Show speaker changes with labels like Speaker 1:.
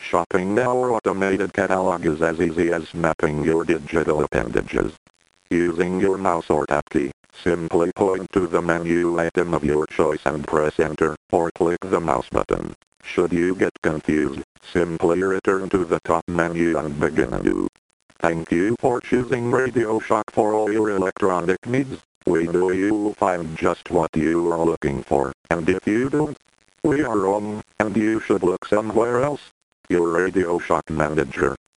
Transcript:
Speaker 1: Shopping now automated catalog is as easy as mapping your digital appendages. Using your mouse or tab key, simply point to the menu item of your choice and press enter, or click the mouse button. Should you get confused, simply return to the top menu and begin anew. Thank you for choosing Radio Shack for all your electronic needs. We know you'll find just what you are looking for, and if you don't, we are wrong, and you should look somewhere else. Your Radio Shack manager.